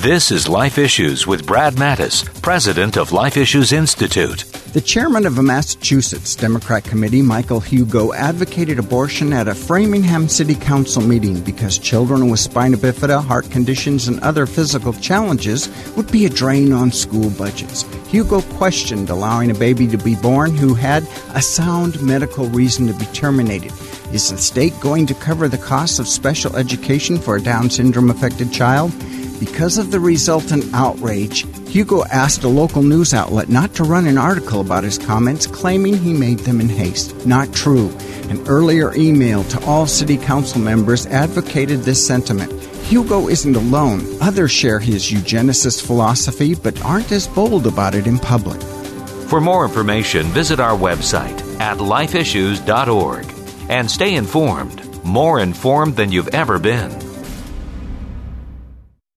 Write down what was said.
This is Life Issues with Brad Mattis, president of Life Issues Institute. The chairman of a Massachusetts Democrat committee, Michael Hugo, advocated abortion at a Framingham City Council meeting because children with spina bifida, heart conditions, and other physical challenges would be a drain on school budgets. Hugo questioned allowing a baby to be born who had a sound medical reason to be terminated. Is the state going to cover the cost of special education for a Down syndrome-affected child? Because of the resultant outrage, Hugo asked a local news outlet not to run an article about his comments, claiming he made them in haste. Not true. An earlier email to all city council members advocated this sentiment. Hugo isn't alone. Others share his eugenicist philosophy, but aren't as bold about it in public. For more information, visit our website at lifeissues.org and stay informed, more informed than you've ever been.